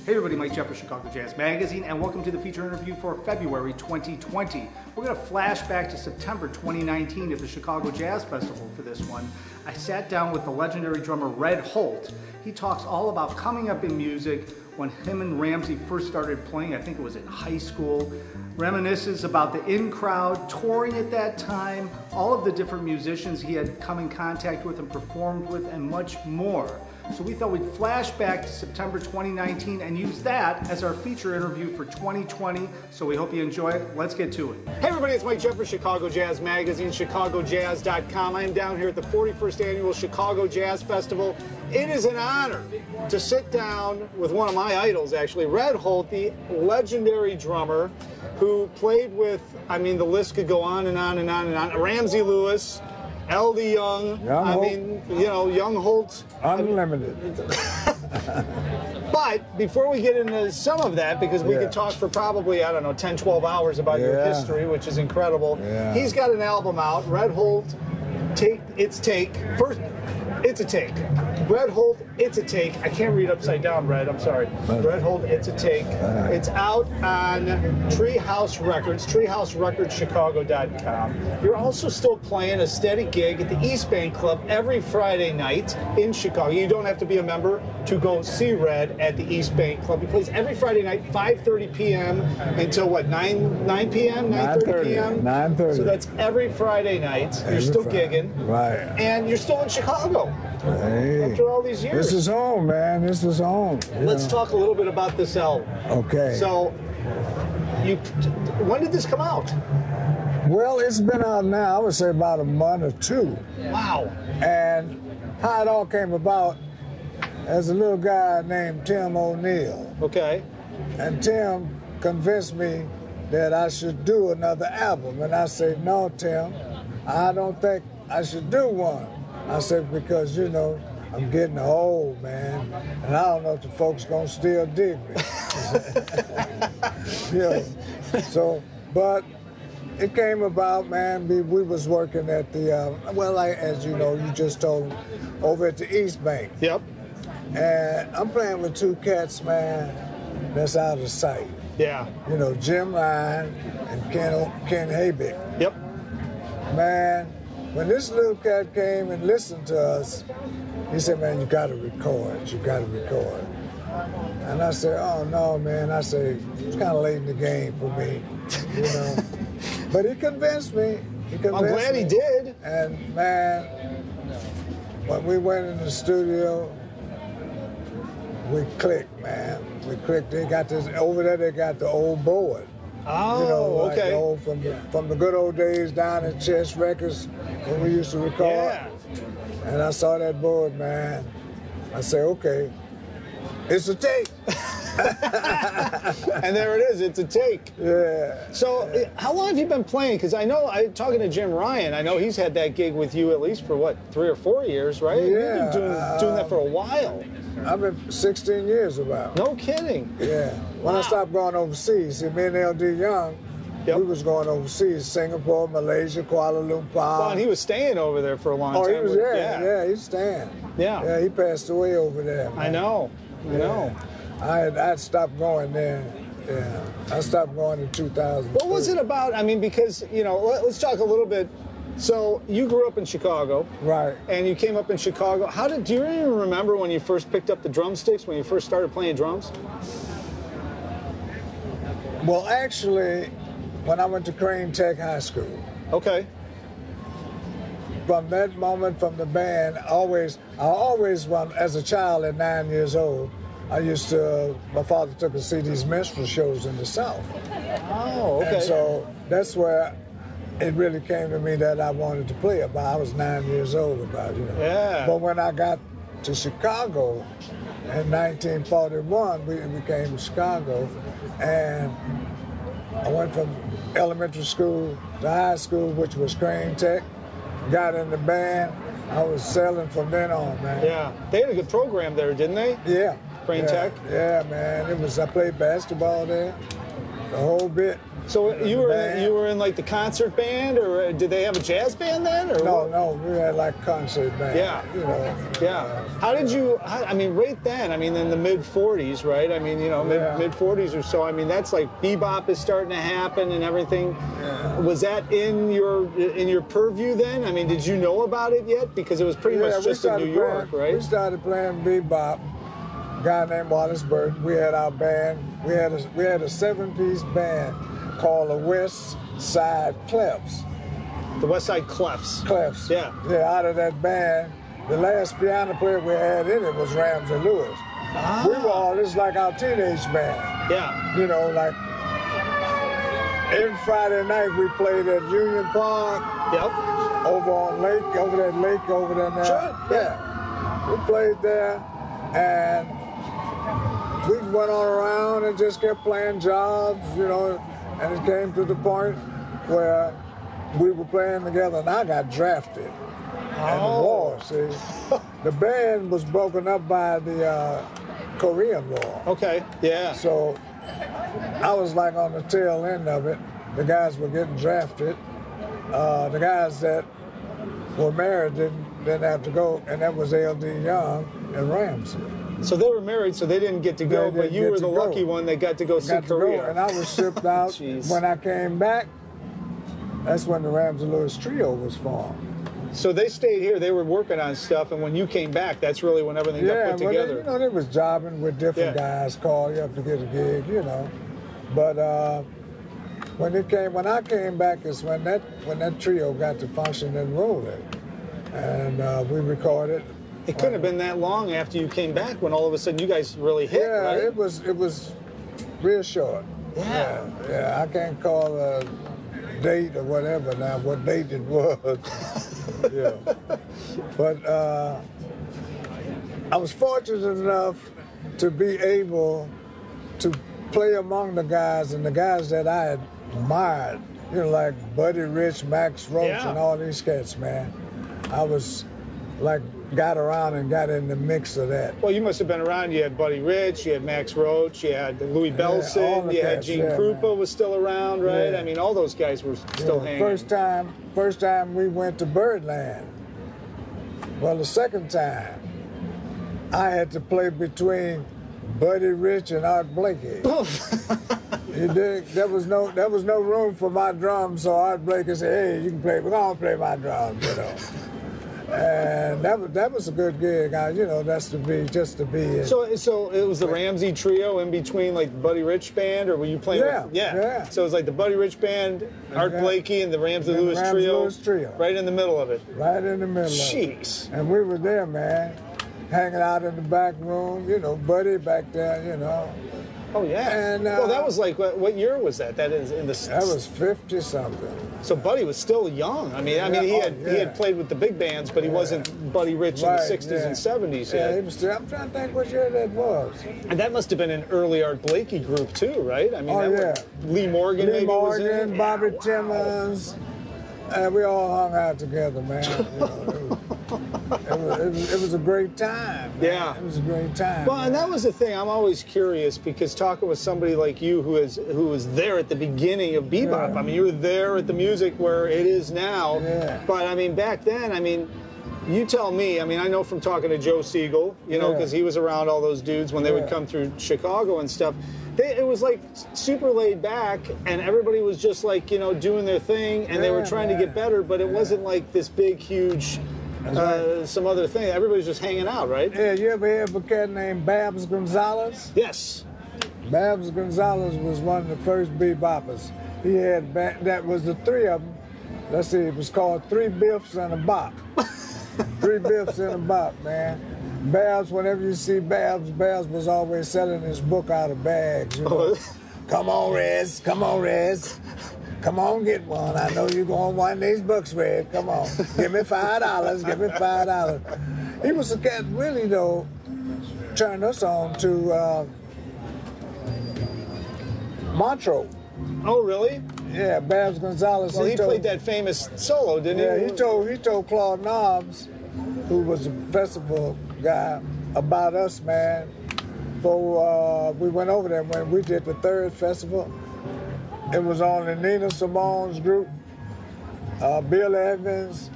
Hey everybody, Mike Jeff of Chicago Jazz Magazine, and welcome to the feature interview for February 2020. We're going to flash back to September 2019 at the Chicago Jazz Festival for this one. I sat down with the legendary drummer Red Holt. He talks all about coming up in music when him and Ramsey first started playing. I think it was in high school. Reminisces about the in crowd, touring at that time, all of the different musicians he had come in contact with and performed with, and much more. So we thought we'd flash back to September 2019 and use that as our feature interview for 2020. So we hope you enjoy it. Let's get to it. Hey everybody, it's Mike Jeff of Chicago Jazz Magazine, ChicagoJazz.com. I am down here at the 41st Annual Chicago Jazz Festival. It is an honor to sit down with one of my idols, actually, Red Holt, the legendary drummer who played with, I mean, the list could go on and on and on and on. Ramsey Lewis, L.D. Young, Young Holt. Unlimited. But before we get into some of that, because we could talk for probably, 10, 12 hours about your history, which is incredible. Yeah. He's got an album out, Red Holt, It's a Take. Red Holt, It's a Take. I can't read upside down, Red, I'm sorry. Red Holt, It's a Take. It's out on Treehouse Records, treehouserecordschicago.com. You're also still playing a steady gig at the East Bank Club every Friday night in Chicago. You don't have to be a member to go see Red at the East Bank Club. He plays every Friday night, 5:30 p.m. until what, 9 p.m., 9:30 p.m.? 9:30. So that's every Friday night. You're still gigging. Right. And you're still in Chicago. Hey, after all these years. This is home, man. This is home. Let's talk a little bit about this album. Okay. So, when did this come out? Well, it's been out now, I would say about a month or two. Wow. And how it all came about, there's a little guy named Tim O'Neill. Okay. And Tim convinced me that I should do another album. And I said, no, Tim, I don't think I should do one. I said, because, I'm getting old, man, and I don't know if the folks gonna still dig me. But it came about, man, we was working at the, as you know, you just told me, over at the East Bank. Yep. And I'm playing with two cats, man, that's out of sight. Yeah. Jim Ryan and Ken Haybick. Yep. Man, when this little cat came and listened to us, he said, man, you gotta record. And I said, oh no, man. I said, it's kind of late in the game for me, But he convinced me. I'm glad he did. And man, when we went in the studio, we clicked, man. We clicked. They got this, over there they got the old board. Oh, okay. From the good old days down at Chess Records when we used to record. Yeah. And I saw that board, man. I said, okay, it's a take. And there it is, it's a take. Yeah. So, how long have you been playing? Because I know, talking to Jim Ryan, I know he's had that gig with you at least for, 3 or 4 years, right? Yeah. You've been doing that for a while. I've been 16 years about. No kidding. Yeah. When I stopped going overseas, see, me and L.D. Young, we was going overseas, Singapore, Malaysia, Kuala Lumpur. Well, and he was staying over there for a long time. Oh, he was there. Yeah, he was staying. Yeah. Yeah, he passed away over there, man. I know. I'd stopped going there. Yeah. I stopped going in 2000. What was it about? I mean, because, let's talk a little bit. So, you grew up in Chicago. Right. And you came up in Chicago. Do you even remember when you first picked up the drumsticks, when you first started playing drums? Well, actually, when I went to Crane Tech High School. Okay. From that moment, from the band, I always, as a child at 9 years old, my father took us to see these minstrel shows in the South. Oh, okay. And so that's where it really came to me that I wanted to play it. I was 9 years old Yeah. But when I got to Chicago in 1941, we came to Chicago, and I went from elementary school to high school, which was Crane Tech, got in the band. I was selling from then on, man. Yeah. They had a good program there, didn't they? Yeah. Crane Tech? Yeah, man. I played basketball there, the whole bit. So you band. were in like the concert band, or did they have a jazz band then? Or No, we had like concert band. Yeah. You know. Yeah. How did you? I mean, right then. I mean, in the mid '40s, right? I mean, you know, mid '40s or so. I mean, that's like bebop is starting to happen and everything. Yeah. Was that in your purview then? I mean, did you know about it yet? Because it was pretty much just in New York, right? We started playing bebop. A guy named Wallace Burton. We had our band. We had a 7-piece band called the West Side Clefs. The West Side Clefs. Clefs. Yeah. Yeah, out of that band, the last piano player we had in it was Ramsey Lewis. Ah. We were all just like our teenage band. Yeah. You know, like every Friday night we played at Union Park. Yep. Over that lake over there now. Sure. Yeah. We played there and we went on around and just kept playing jobs, you know, and it came to the point where we were playing together and I got drafted in the war, see. The band was broken up by the Korean War. Okay. Yeah. So I was like on the tail end of it. The guys were getting drafted. The guys that were married didn't have to go, and that was L.D. Young and Ramsey. So they were married, so they didn't get to go, but you were the lucky one that got to go see Korea. And I was shipped out. Jeez. When I came back, that's when the Ramsey Lewis Trio was formed. So they stayed here. They were working on stuff, and when you came back, that's really when everything got put together. Yeah, you know, they was jobbing with different guys, call you up to get a gig, you know. But when I came back is when that trio got to function and rolling, and we recorded. It couldn't have been that long after you came back when all of a sudden you guys really hit, right? Yeah, it was real short. Yeah. I can't call a date or whatever now, what date it was. Yeah. But I was fortunate enough to be able to play among the guys and the guys that I admired, you know, like Buddy Rich, Max Roach, and all these cats, man. I was like, got around and got in the mix of that. Well, you must have been around. You had Buddy Rich, you had Max Roach, you had Louis Bellson, you had Gene Krupa was still around, right? Yeah. I mean, all those guys were still hanging. First time we went to Birdland. Well, the second time, I had to play between Buddy Rich and Art Blakey. You dig? There was no room for my drums, so Art Blakey said, "Hey, you can play. We're gonna play my drums, you know." And that was a good gig. You know, that's just to be. So it was the Ramsey Trio in between, like the Buddy Rich band, or were you playing? Yeah. So it was like the Buddy Rich band, Art Blakey, and the Ramsey Lewis Trio, right in the middle of it. Right in the middle. Jeez. And we were there, man, hanging out in the back room. You know, Buddy back there. You know. Oh yeah. And well, that was like what year was that? That is in the. That was 50 something. So Buddy was still young. I mean, he had played with the big bands, but he wasn't Buddy Rich in the 60s and 70s yet. Yeah, he was still. I'm trying to think what year that was. And that must have been an early Art Blakey group too, right? I mean, Lee Morgan maybe was in it. Bobby Timmons. We all hung out together, man. You know, it was a great time. Man. Yeah. It was a great time. Well, and that was the thing. I'm always curious because talking with somebody like you who was there at the beginning of bebop. Yeah. I mean, you were there at the music where it is now. Yeah. But I mean, back then, I mean, you tell me. I mean, I know from talking to Joe Siegel, you know, because he was around all those dudes when they would come through Chicago and stuff. It was like super laid back, and everybody was just like, you know, doing their thing, and they were trying to get better, but it wasn't like this big, huge, some other thing. Everybody was just hanging out, right? Yeah, you ever hear of a cat named Babs Gonzalez? Yes. Babs Gonzalez was one of the first beboppers. He had, that was the three of them. Let's see, it was called Three Biffs and a Bop. Three Biffs and a Bop, man. Babs, whenever you see Babs was always selling his book out of bags. You know? Come on, Rez. Come on, Rez. Come on, get one. I know you're going to want these books, Rez. Come on. Give me $5. Give me $5. He was a cat, really, though, turned us on to Montreux. Oh, really? Yeah, Babs Gonzalez. Well, he played that famous solo, didn't he? Yeah, he told Claude Nobbs, who was a festival guy, about us, man. So we went over there when we did the third festival. it was only Nina Simone's group, Bill Evans,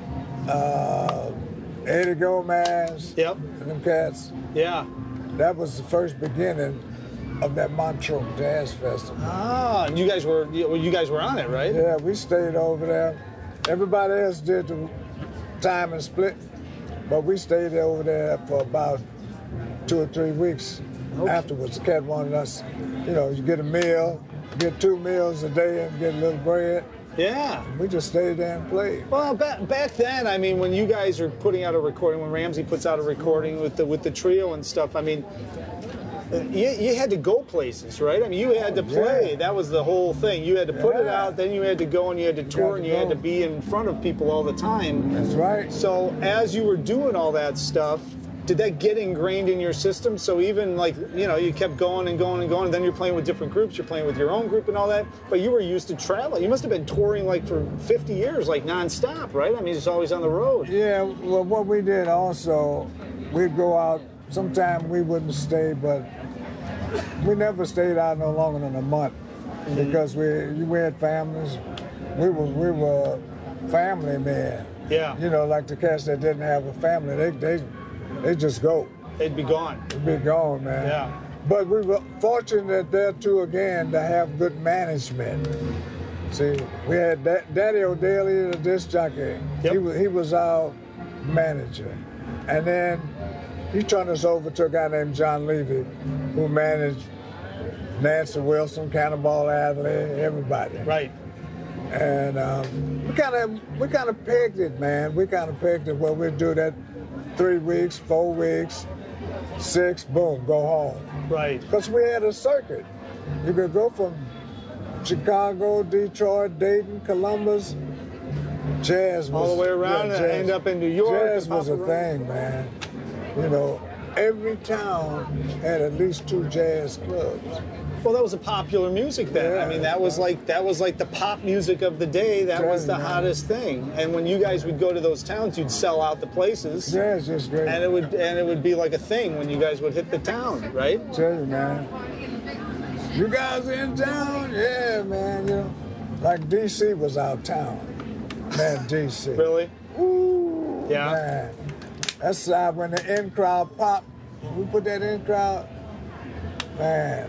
Eddie Gomez, Yep. and them cats. Yeah. That was the first beginning of that Montreux Jazz Festival. Ah, and you guys were on it, right? Yeah, we stayed over there. Everybody else did the time and split, but we stayed over there for about 2 or 3 weeks. Okay. Afterwards, the cat wanted us, you get a meal, get 2 meals a day and get a little bread. Yeah. We just stayed there and played. Well, back then, I mean, when you guys are putting out a recording, when Ramsey puts out a recording with the trio and stuff, I mean, you had to go places, right? I mean, you had to play. Yeah. That was the whole thing. You had to put it Yeah. out, then you had to go and you had to tour and you had to be in front of people all the time. That's right. So as you were doing all that stuff, did that get ingrained in your system? So even like, you kept going and going and going, and then you're playing with different groups, you're playing with your own group and all that, but you were used to traveling. You must have been touring like for 50 years, like nonstop, right? I mean, it's always on the road. Yeah, well, what we did also, we'd go out. Sometime we wouldn't stay, but we never stayed out no longer than a month because we had families. We were family men. Yeah. Like the cats that didn't have a family, they just go. They'd be gone. They'd be gone, man. Yeah. But we were fortunate there too again to have good management. See, we had Daddy O'Daly, the disc jockey. Yep. He was our manager, and then he turned us over to a guy named John Levy, who managed Nancy Wilson, Cannonball Adderley, everybody. Right. And we kind of pegged it, man. We kind of pegged it where we'd do that 3 weeks, 4 weeks, 6, boom, go home. Right. Because we had a circuit. You could go from Chicago, Detroit, Dayton, Columbus. Jazz was All the way around and end up in New York. Jazz was a around. thing, man. Every town had at least 2 jazz clubs. Well, that was a popular music then. Yeah. I mean, that was like the pop music of the day. That was the Jazz, man. hottest thing. And when you guys would go to those towns, you'd sell out the places. Jazz just great. And it would be like a thing when you guys would hit the town, right? Tell you, man. You guys in town? Yeah, man. Like D.C. was our town. Man, D.C. Really? Ooh, Yeah. man. That's when the in crowd popped. We put that in crowd. Man.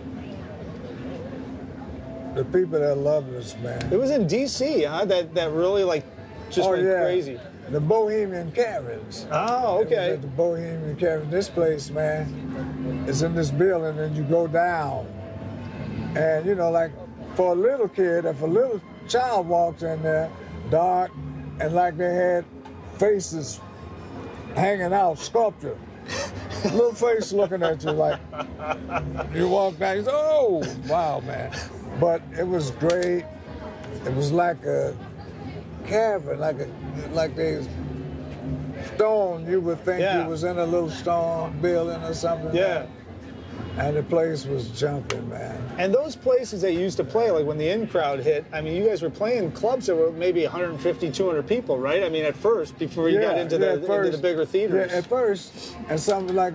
The people that loved us, man. It was in D.C., huh? That really just went crazy. The Bohemian Caverns. Oh, It was okay. at the Bohemian Caverns. This place, man, is in this building, and you go down. And, like for a little kid, if a little child walked in there, dark, and like they had faces hanging out, sculpture. Little face looking at you like, you walk back, you say, oh, wow, man. But it was great. It was like a cavern, like they stone. You would think Yeah. you was in a little stone building or something. Yeah. And the place was jumping, man. And those places they used to play, like when the in crowd hit, I mean, you guys were playing clubs that were maybe 150, 200 people, right? I mean, at first, before you got into the bigger theaters. Yeah, at first, and something like,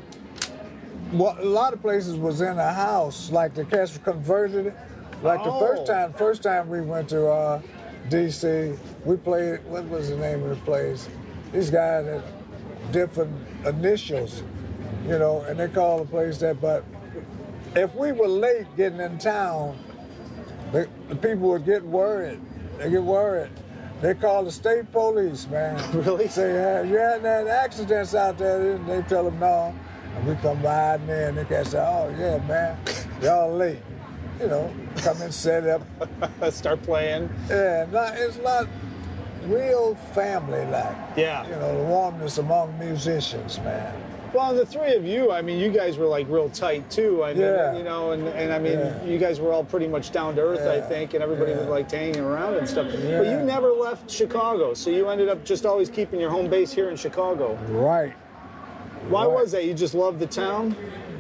a lot of places was in a house, like the cats converted it. Like the first time we went to D.C., we played, what was the name of the place? These guys had different initials, and they called the place that, but if we were late getting in town, the people would get worried. They get worried. They call the state police, man. Really? Say, you had any accidents out there? And they tell them no. And we come riding in, and they can say, oh, yeah, man, y'all late. Come and set up. Start playing. Yeah, it's not real family-like. Yeah. The warmness among musicians, man. Well, and the three of you, I mean, you guys were like real tight too. I mean, Yeah. and I mean, you guys were all pretty much down to earth, I think, and everybody was like hanging around and stuff. Yeah. But you never left Chicago, so you ended up just always keeping your home base here in Chicago. Right. Why was that? You just loved the town?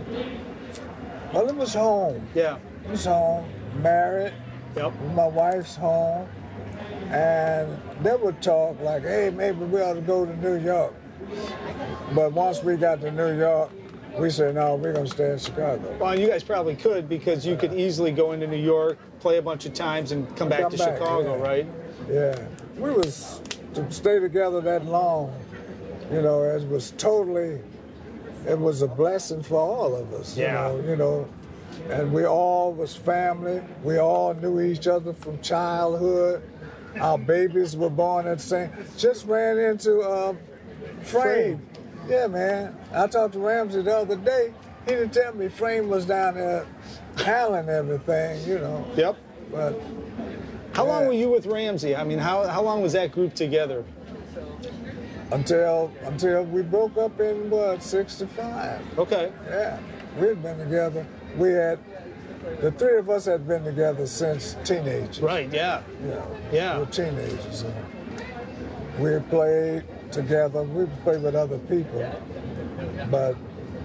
Well, it was home. Yeah. It was home. Married. Yep. My wife's home. And they would talk like, hey, maybe we ought to go to New York. But once we got to New York, we said, no, we're going to stay in Chicago. Well, and you guys probably could because you could easily go into New York, play a bunch of times, and come back to Chicago, yeah. right? Yeah. We was, to stay together that long, you know, it was a blessing for all of us. Yeah. You know, and we all was family. We all knew each other from childhood. Our babies were born at the same. Just ran into Frame. Yeah, man. I talked to Ramsey the other day. He didn't tell me Frame was down there handling everything, you know. Yep. But how long were you with Ramsey? I mean, how long was that group together? Until we broke up in what, 65. Okay. Yeah. We had been together. The three of us had been together since teenagers. Right, yeah. Yeah. We were teenagers. And we played together. We played with other people. But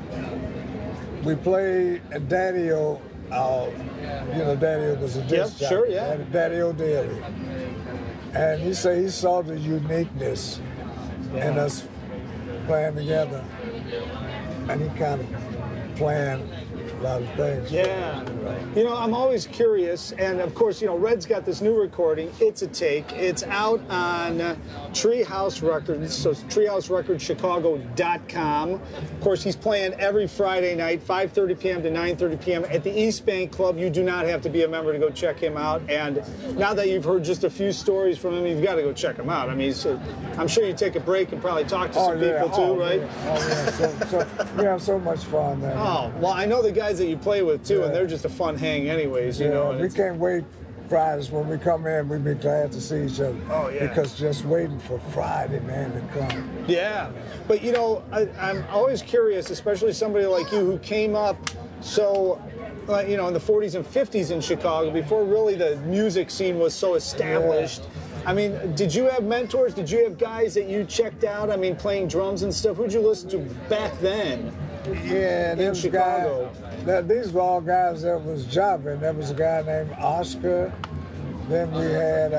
we played at Daddy-O. You know, Daddy-O was a disc jockey. Sure, yeah. Daddy-O Daily. And he said he saw the uniqueness in us playing together. And he kind of planned a lot of things. Yeah. You know, I'm always curious, and of course, you know, Red's got this new recording, It's a Take. It's out on Treehouse Records, so it's treehouserecordchicago.com. Of course, he's playing every Friday night, 5:30 p.m. to 9:30 p.m. at the East Bank Club. You do not have to be a member to go check him out, and now that you've heard just a few stories from him, you've got to go check him out. I mean, I'm sure you take a break and probably talk to some people too, right? Yeah. Oh, yeah. So we have so much fun there. Oh, well, I know the guys that you play with too, and they're just a fun hang anyways, you know. We can't wait Fridays when we come in, we'd be glad to see each other. Oh, yeah. Because just waiting for Friday, man, to come. Yeah. But, you know, I'm always curious, especially somebody like you who came up so, you know, in the 40s and 50s in Chicago, before really the music scene was so established. Yeah. I mean, did you have mentors? Did you have guys that you checked out? I mean, playing drums and stuff. Who'd you listen to back then? Yeah, in Chicago. These were all guys that was jobbing. There was a guy named Oscar. Then we had.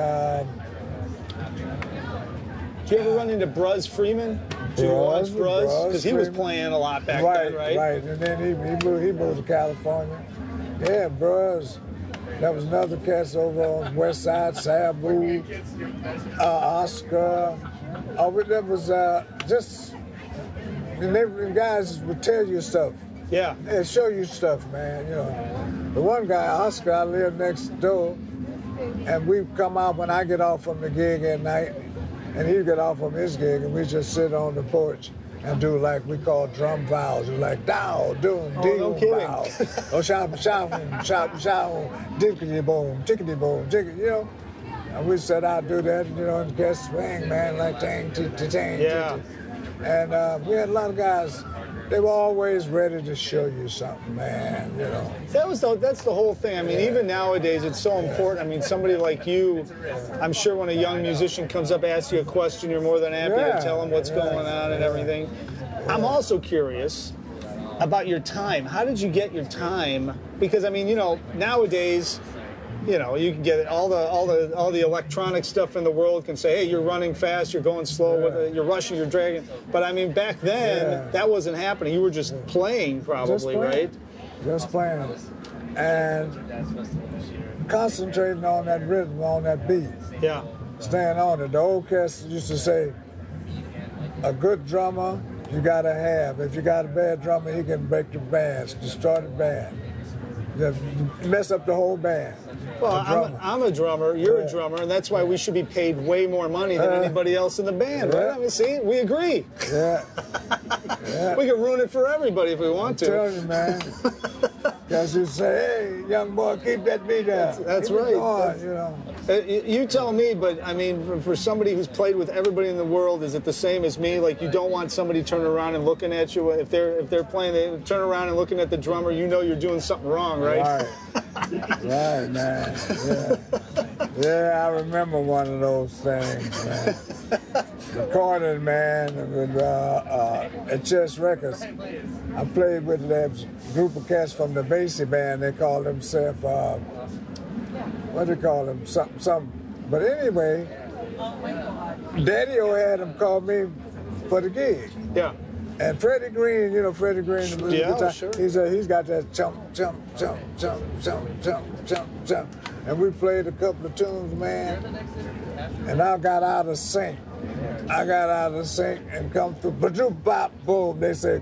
Did you ever run into Bruz Freeman? Did you watch Bruz? Because he was playing a lot back then, right? Right, and then he moved to California. Yeah, Bruz. There was another cast over on West Side, Sabu, Oscar. There was just. And the guys would tell you stuff. Yeah. They'd show you stuff, man. You know, the one guy, Oscar, I lived next door, and we'd come out when I get off from the gig at night, and he'd get off from his gig, and we just sit on the porch and do like we call drum vowels. It's like dow, doom, no kidding. bow. Oh, shout, dickety boom, tickety boom, tickety, you know. And we said I'd do that, you know, and get swing, man, like tang, tang. Yeah. And we had a lot of guys. They were always ready to show you something, man. You know. That's the whole thing. I mean, even nowadays, it's so important. I mean, somebody like you, I'm sure when a young musician comes up, asks you a question, you're more than happy to tell them what's going on and everything. I'm also curious about your time. How did you get your time? Because I mean, you know, nowadays, you know, you can get all the electronic stuff in the world can say, hey, you're running fast, you're going slow, you're rushing, you're dragging. But I mean, back then, that wasn't happening. You were just playing, probably, right? Just playing. And concentrating on that rhythm, on that beat. Yeah. Staying on it. The old cats used to say, a good drummer, you got to have. If you got a bad drummer, he can break the band, destroy the band. Mess up the whole band. Well, I'm a drummer, you're a drummer, and that's why we should be paid way more money than anybody else in the band, right? I mean, see, we agree. Yeah. We can ruin it for everybody if we want to. I'm telling you, man. Because you say, hey, young boy, keep that beat up. That's keep right. Going, you know. You tell me, but I mean, for somebody who's played with everybody in the world, is it the same as me? Like, you don't want somebody turning around and looking at you if they're playing. They turn around and looking at the drummer. You know you're doing something wrong, right? Right, man. Yeah, I remember one of those things, man. Recording, man, with at Chess Records. I played with that group of cats from the Basie band. They call themselves, what do they call them? Something. But anyway, Daddy-O had them call me for the gig. Yeah. And Freddie Green, you know Freddie Green, the Yeah, guitar, sure. he's got that chump, chump, chump, chump, chump, chump, chump, chump. And we played a couple of tunes, man. And I got out of sync. And come through, ba-doop, bop, boom. They said,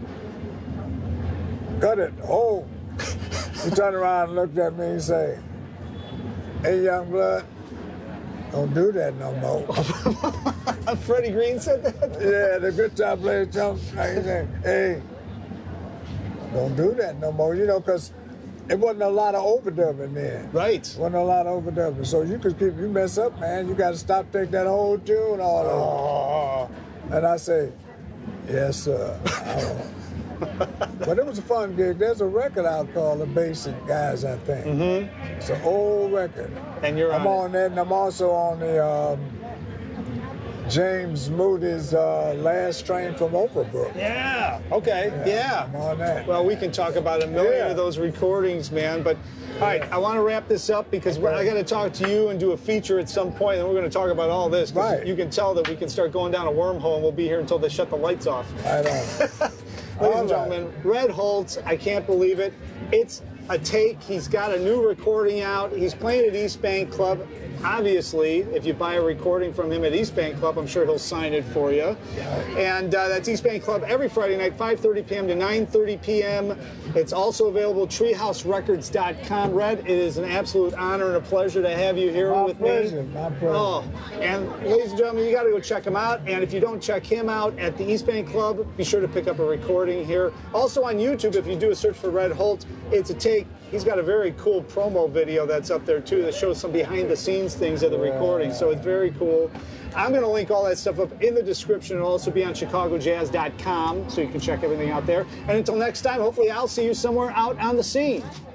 cut it, hold. He turned around and looked at me and said, hey, young blood, don't do that no more. Freddie Green said that? Yeah, the guitar player jumped. He said, hey, don't do that no more, you know, because it wasn't a lot of overdubbing then. Right. Wasn't a lot of overdubbing. So you mess up, man. You got to stop, take that whole tune all over. And I say, yes, sir. But it was a fun gig. There's a record out called The Basic Guys, I think. Mm-hmm. It's an old record. And you're on that, and I'm also on the James Moody's Last Train from Overbrook. Yeah. Okay. Yeah. I'm on that. Well, we can talk about a million of those recordings, man. But all right, I want to wrap this up because I got to talk to you and do a feature at some point, and we're going to talk about all this. Right. You can tell that we can start going down a wormhole, and we'll be here until they shut the lights off. Right on. Ladies and gentlemen, Red Holtz, I can't believe it. It's a take. He's got a new recording out. He's playing at East Bank Club. Obviously, if you buy a recording from him at East Bank Club, I'm sure he'll sign it for you. And that's East Bank Club every Friday night, 5:30 p.m. to 9:30 p.m. It's also available at treehouserecords.com. Red, it is an absolute honor and a pleasure to have you here with me. My pleasure. Oh, and ladies and gentlemen, you got to go check him out. And if you don't check him out at the East Bank Club, be sure to pick up a recording here. Also on YouTube, if you do a search for Red Holtz, it's a take. He's got a very cool promo video that's up there too that shows some behind the scenes things of the recording. So it's very cool. I'm going to link all that stuff up in the description. It'll also be on chicagojazz.com so you can check everything out there. And until next time, hopefully I'll see you somewhere out on the scene.